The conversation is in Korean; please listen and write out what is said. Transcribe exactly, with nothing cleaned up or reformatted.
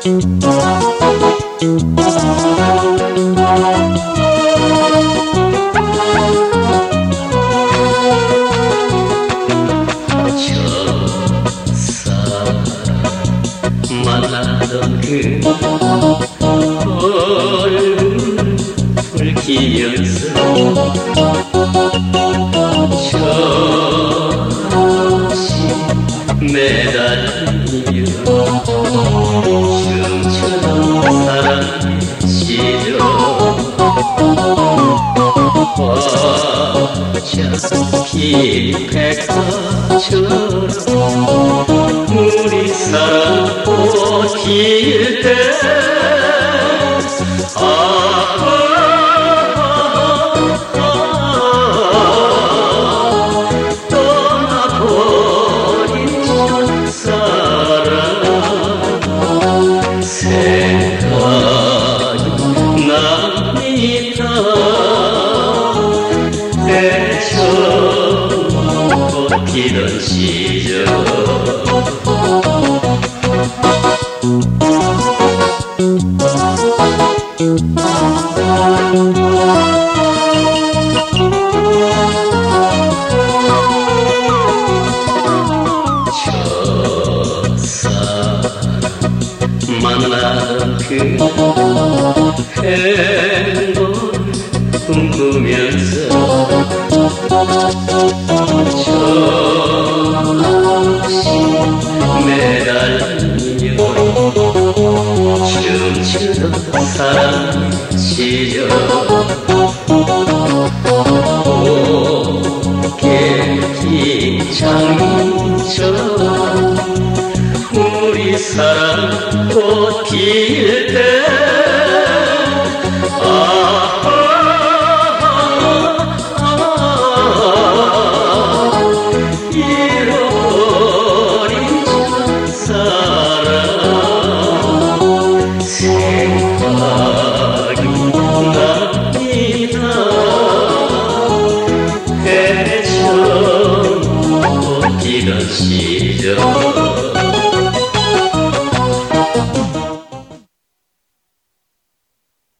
만나던 그 얼굴 붉히면서 잠시 매달리며 춤추던 사랑의 시절 화창 핀 백화처럼 우리 사랑 꽃 피일 때 아, 아, 아, 떠나버린 첫사랑 생각이 납니다. 내 처음 꽃 피던 시절 만나던 그 행복을 꿈꾸면서 잠시 매달리며 춤추던 사랑의 시절 꽃게 핀 장미처럼 우리 사랑 꽃 피일 때 아, 아, 아, 아, 잃어버린 첫사랑 생각이 납니다. 해처럼 꽃 피던 시절